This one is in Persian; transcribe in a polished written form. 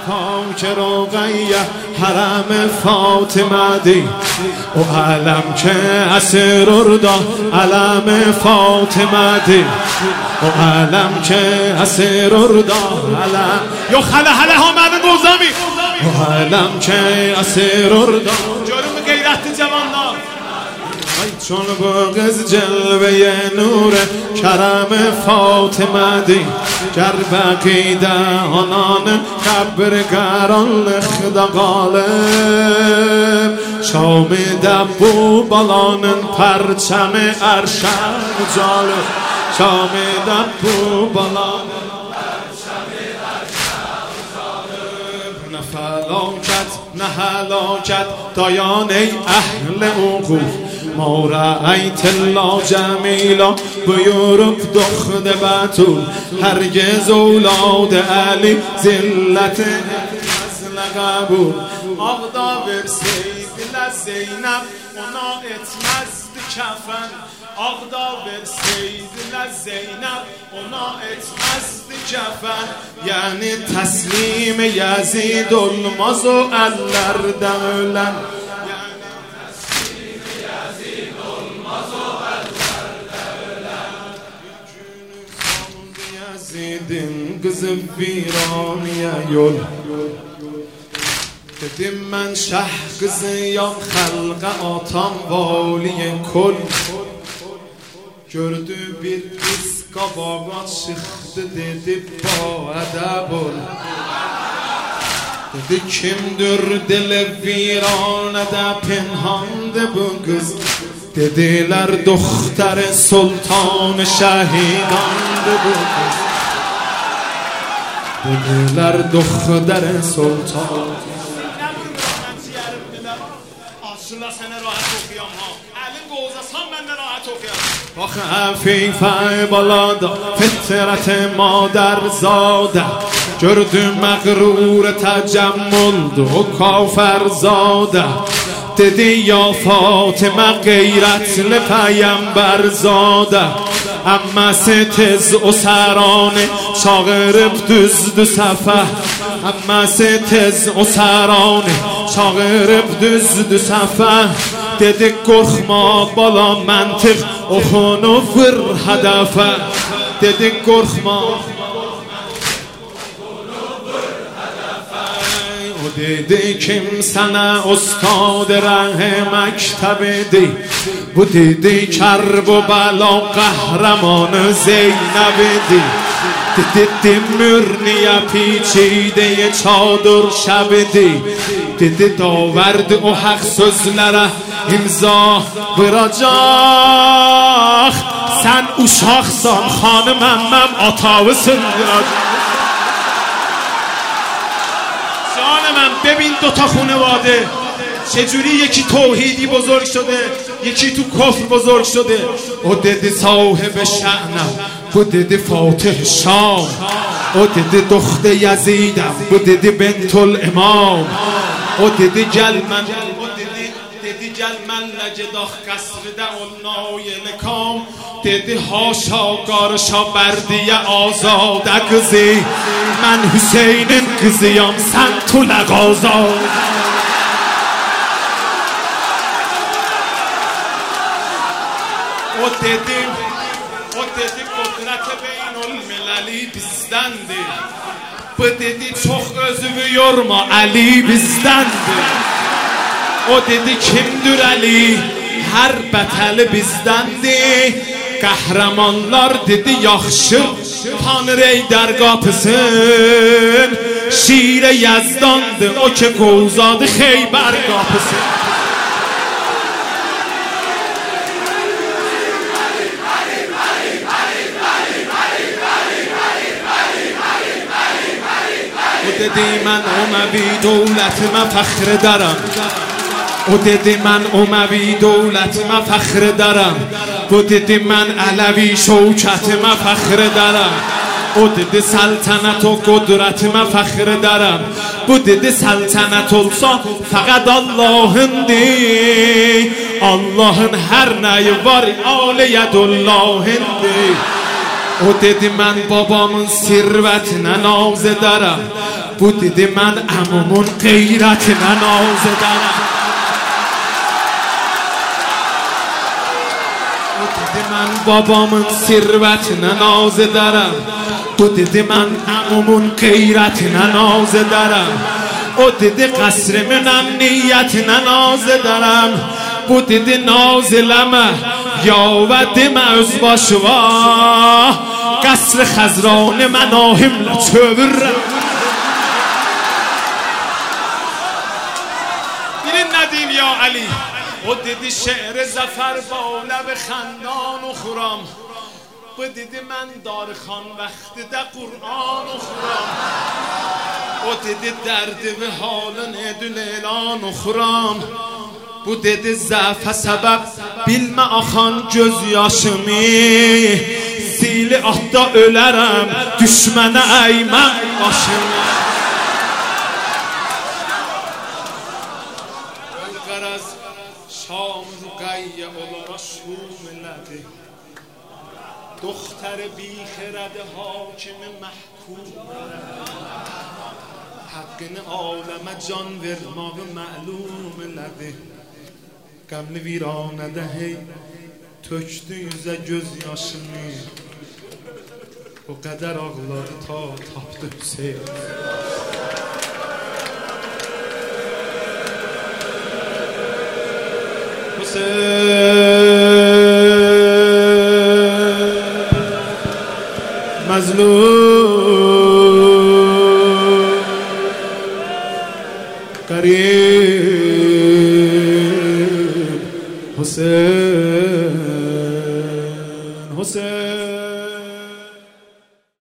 خاک رقیه حرم فاطمه دی و علم که اسر اردا علم فاطمه دی و علم که اسر اردا علم یا خله حله ها من گوزمی و علم که اسر اردا جرم غیرت جوانان چون بغز جلوه نور کرم فاطمه دی گر بقیده آنان قبرگران خدا غالب شام دبو بالانن پرچم ارشم جالب شام دبو بالانن پرچم ارشم جالب نه فلاکت نه هلاکت دایان ای اهل عقوق ما رأیت الله جمیلا بیورب دخد بطول هرگز اولاد علی زلت نزل قبول آغدا برسید لزینب اونا اتمزد کفن آغدا برسید لزینب اونا اتمزد کفن یعنی تسلیم یزید الماز و اللر دولن Yazidin kızı viraniye yol Dedim ben şah kızıyam halqa atam valiye kol Gördü bir kız kabağa çıktı dedi ba edeb ol Dedi kimdir dili viranede pinhandı bu kız Dediler دختر سلطان شهیدانdı bu kız Dediler دختر سلطان Aslında sana rahat okuyam ha Elin qozasan mən də rahat okuyam Bax əfifə balada fitrət madər zadə Gördüm məğrur təcəmmüldü o kafər zadə Dedi ya Fatıma qeyrətli peyğəmbər zadə Əmməsi tez o sərani çağırıb düzdü səfə Əmməsi tez o sərani çağırıb düzdü səfə Dedi qorxma bala məntiq oxunu vır hədəfə Dedi qorxma Dedi kim sana ustad ره مکتبی Bu dedi کرب و بلا قهرمان زینبی Dedi mürniye پیچیده çadır şəbidi Dedi daverdi o haq sözlərə imza vuracaq Sən uşaqsan xanım əmməm atavısın من ببین دوتا خانواده چجوری یکی توحیدی بزرگ شده یکی تو کفر بزرگ شده او دیدی صاحب شأنم او دیدی فاتح شام او دیدی دخت یزیدم او دیدی بنت الامام او دیدی گل من دیدی گل من لجداخ قصرده اولنای لکام دیدی هاشا قارشا بردی آزاده قزی من حسین'in kızıyam sen tule gaza O dedi kudret beynülmelali bizdendi Bu dedi çok özümü yorma Ali bizdendi O dedi kimdir Ali her beteli bizdendi Qəhrəmanlar dedi yaxşı Tanrı ey در qapısın Şirə Yazdandı o ki qovzadı Xeybər qapısın O dedi mən Uməvi dövlətimə fəxr edərəm O dedi mən Uməvi dövlətimə fəxr edərəm Bu dedi mən Ələvi şövkətimə fəxr edərəm O dedi səltənət o qudrətimə fəxr edərəm Bu dedi səltənət olsa fəqət Allahındır Allahın hər nəyi var aliyyədullahındır O dedi mən babamın sirvətinə naz edərəm بود دیده من عمومون غیرت ننازه دارم بود دیده من بابامون ثروت ننازه دارم بود دیده من عمومون غیرت ننازه دارم بود دیده قصر منم نیت ننازه دارم بود دیده نازلمه یا ودم از باشوا قصر خزران مناهم لچور بیرین ندیم یا علی و دیدی شعر زفر با لب خندان و خورام و دیدی من دار خان وقت ده قرآن و خورام و دیدی درد به حال ندل اعلان و خورام bu dedi zəfə səbəb bilmə axan göz yaşımı Sili atda ölərəm düşmənə əyməm başımı Qaraz şam rüqəyyə olara şum elədi Doxtər bixirədi hakimi məhkum Haqqını aləmə can vermağı məlum elədi Qəmli viranədə hey tökdü yüzə göz yaşını O qədər ağladı ta tapdı Hüseyin Hüseyin Məzlum Qarib